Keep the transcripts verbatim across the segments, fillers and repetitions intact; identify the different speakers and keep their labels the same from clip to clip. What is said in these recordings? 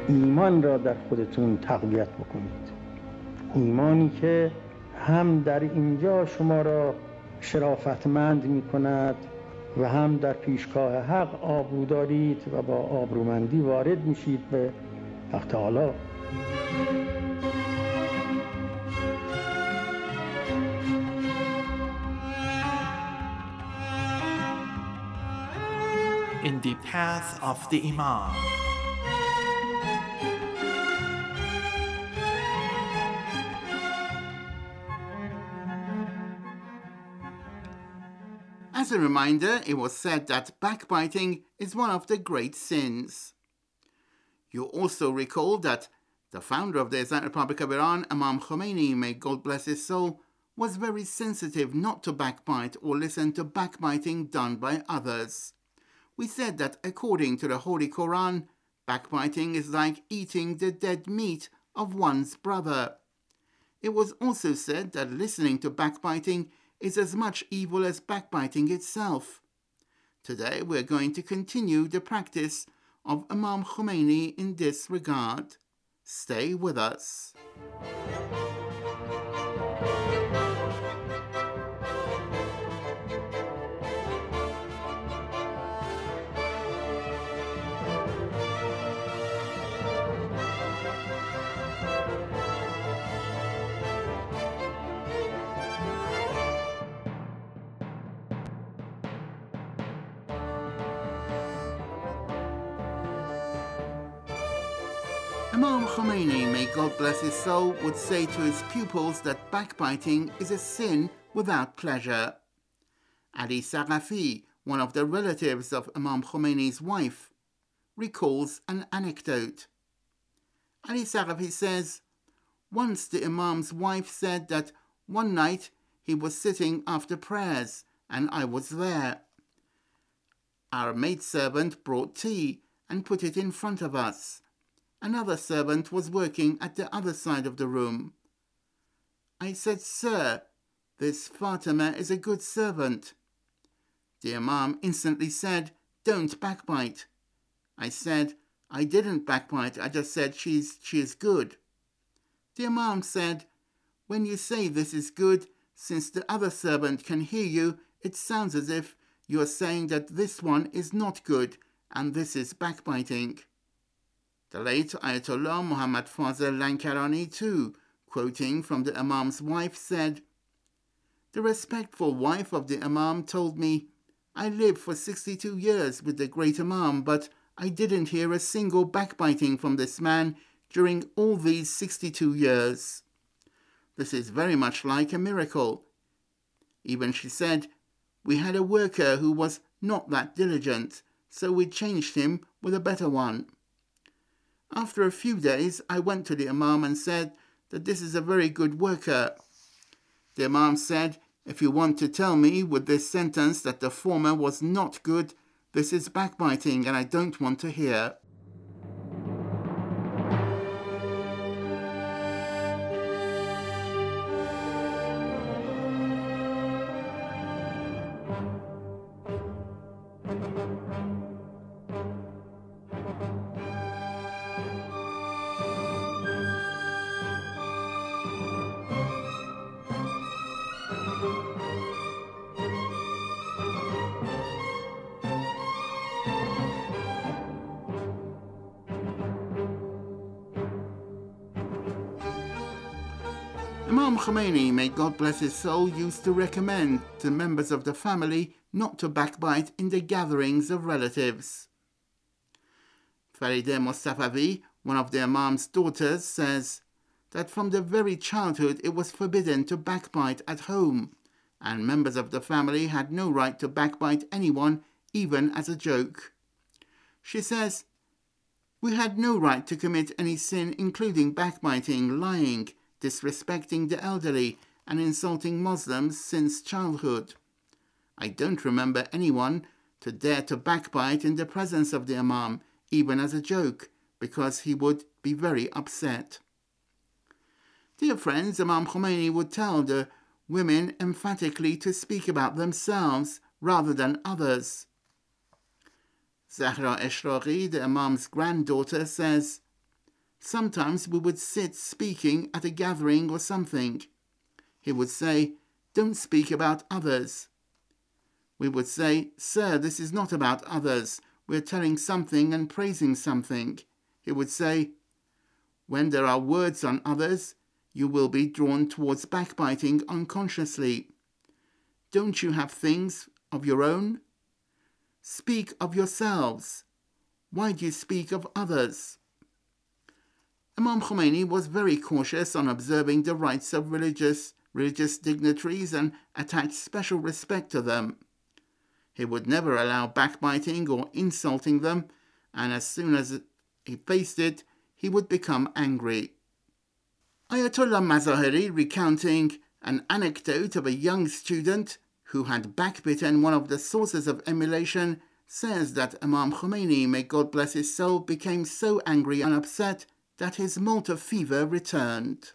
Speaker 1: ایمان را در خودتون تقویت بکنید. ایمانی که هم در اینجا شما را شرافتمند می کند و هم در پیشگاه حق آبرو دارید و با آبرومندی وارد میشید به حق تعالی.
Speaker 2: In the path of the Imam.
Speaker 3: As a reminder, it was said that backbiting is one of the great sins. You also recall that the founder of the Islamic Republic of Iran, Imam Khomeini, may God bless his soul, was very sensitive not to backbite or listen to backbiting done by others. We said that according to the Holy Quran, backbiting is like eating the dead meat of one's brother. It was also said that listening to backbiting is as much evil as backbiting itself. Today we're going to continue the practice of Imam Khomeini in this regard. Stay with us. Imam Khomeini, may God bless his soul, would say to his pupils that backbiting is a sin without pleasure. Ali Saghafi, one of the relatives of Imam Khomeini's wife, recalls an anecdote. Ali Saghafi says, once the Imam's wife said that one night he was sitting after prayers and I was there. Our maidservant brought tea and put it in front of us. Another servant was working at the other side of the room. I said, Sir, this Fatima is a good servant. The Imam instantly said, don't backbite. I said, I didn't backbite, I just said she's, she is good. The Imam said, when you say this is good, since the other servant can hear you, it sounds as if you are saying that this one is not good, and this is backbiting. The late Ayatollah Muhammad Fazl Lankarani too, quoting from the Imam's wife, said, the respectful wife of the Imam told me, I lived for sixty-two years with the great Imam, but I didn't hear a single backbiting from this man during all these sixty-two years. This is very much like a miracle. Even she said, we had a worker who was not that diligent, so we changed him with a better one. After a few days, I went to the Imam and said that this is a very good worker. The Imam said, if you want to tell me with this sentence that the former was not good, this is backbiting and I don't want to hear. Imam Khomeini, may God bless his soul, used to recommend to members of the family not to backbite in the gatherings of relatives. Farideh Mustafavi, one of the Imam's daughters, says that from the very childhood it was forbidden to backbite at home, and members of the family had no right to backbite anyone, even as a joke. She says, we had no right to commit any sin, including backbiting, lying, disrespecting the elderly, and insulting Muslims since childhood. I don't remember anyone to dare to backbite in the presence of the Imam, even as a joke, because he would be very upset. Dear friends, Imam Khomeini would tell the women emphatically to speak about themselves rather than others. Zahra Eshraghi, the Imam's granddaughter, says, Sometimes we would sit speaking at a gathering or something. He would say, "Don't speak about others." We would say, "Sir, this is not about others. We're telling something and praising something." He would say, "When there are words on others, you will be drawn towards backbiting unconsciously. Don't you have things of your own? Speak of yourselves. Why do you speak of others?" Imam Khomeini was very cautious on observing the rights of religious, religious dignitaries and attached special respect to them. He would never allow backbiting or insulting them, and as soon as he faced it, he would become angry. Ayatollah Mazaheri, recounting an anecdote of a young student who had backbitten one of the sources of emulation, says that Imam Khomeini, may God bless his soul, became so angry and upset that his Malta fever returned.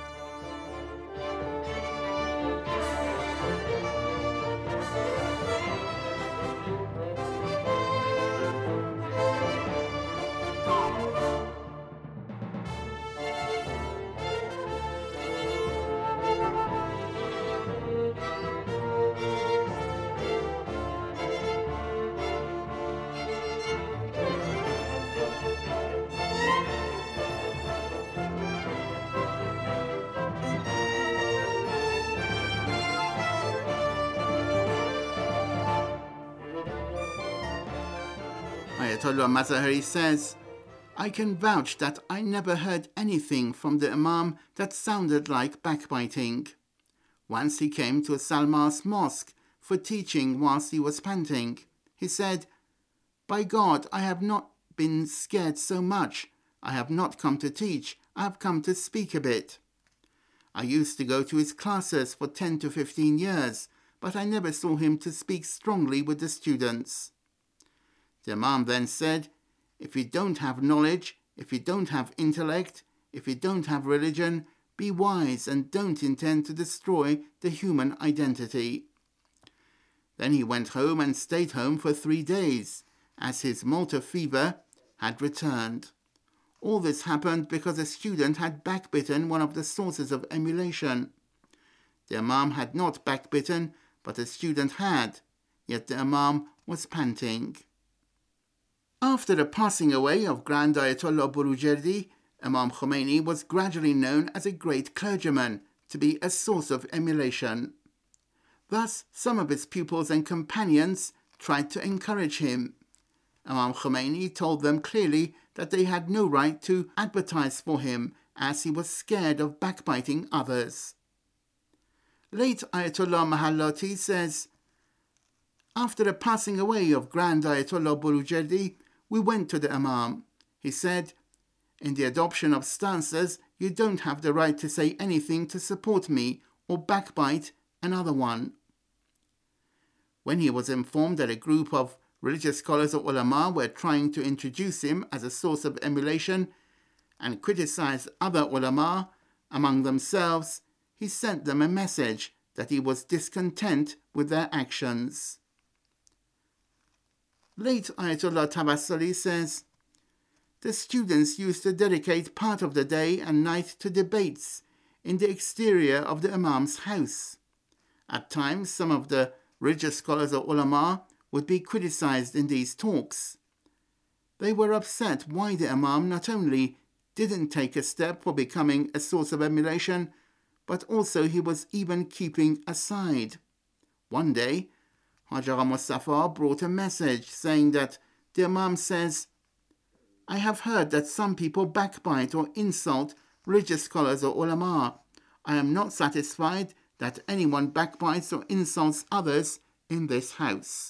Speaker 3: Ayatollah Mazaheri says, "I can vouch that I never heard anything from the Imam that sounded like backbiting. Once he came to Salmas Mosque for teaching whilst he was panting. He said, 'By God, I have not been scared so much. I have not come to teach. I have come to speak a bit.' I used to go to his classes for ten to fifteen years, but I never saw him to speak strongly with the students." The Imam then said, "If you don't have knowledge, if you don't have intellect, if you don't have religion, be wise and don't intend to destroy the human identity." Then he went home and stayed home for three days, as his Malta fever had returned. All this happened because a student had backbitten one of the sources of emulation. The Imam had not backbitten, but a student had, yet the Imam was panting. After the passing away of Grand Ayatollah Borujerdi, Imam Khomeini was gradually known as a great clergyman, to be a source of emulation. Thus, some of his pupils and companions tried to encourage him. Imam Khomeini told them clearly that they had no right to advertise for him, as he was scared of backbiting others. Late Ayatollah Mahallati says, "After the passing away of Grand Ayatollah Borujerdi, we went to the Imam. He said, 'In the adoption of stances, you don't have the right to say anything to support me or backbite another one.' When he was informed that a group of religious scholars or ulama were trying to introduce him as a source of emulation and criticize other ulama among themselves, he sent them a message that he was discontent with their actions." Late Ayatollah Tabassali says, "The students used to dedicate part of the day and night to debates in the exterior of the Imam's house. At times, some of the religious scholars or ulama would be criticized in these talks. They were upset why the Imam not only didn't take a step for becoming a source of emulation, but also he was even keeping aside. One day, Haj Agha Mustafa brought a message saying that the Imam says, 'I have heard that some people backbite or insult religious scholars or ulama. I am not satisfied that anyone backbites or insults others in this house.'"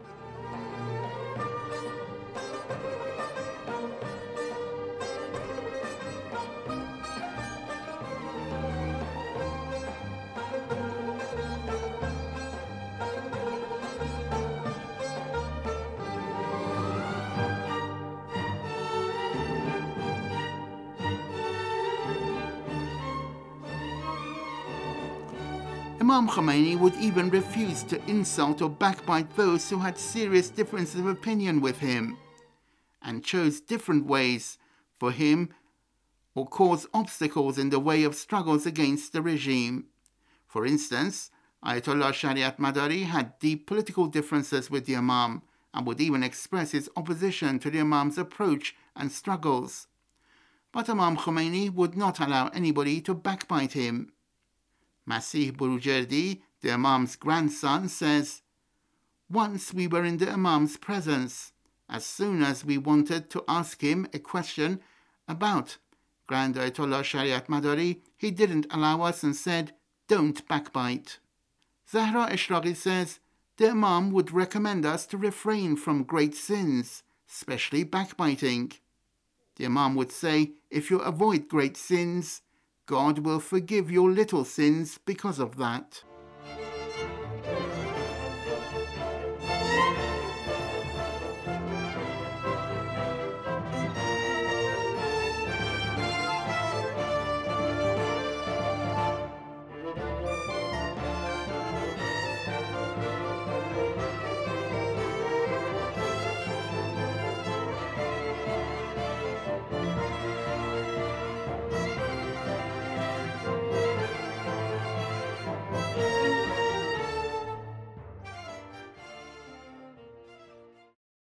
Speaker 3: Imam Khomeini would even refuse to insult or backbite those who had serious differences of opinion with him, and chose different ways for him or cause obstacles in the way of struggles against the regime. For instance, Ayatollah Shariat Madari had deep political differences with the Imam and would even express his opposition to the Imam's approach and struggles. But Imam Khomeini would not allow anybody to backbite him. Masih Burujerdi, the Imam's grandson, says, "Once we were in the Imam's presence. As soon as we wanted to ask him a question about Grand Ayatollah Shariat Madari, he didn't allow us and said, 'Don't backbite.'" Zahra Eshraqi says, "The Imam would recommend us to refrain from great sins, especially backbiting. The Imam would say, if you avoid great sins, God will forgive your little sins because of that."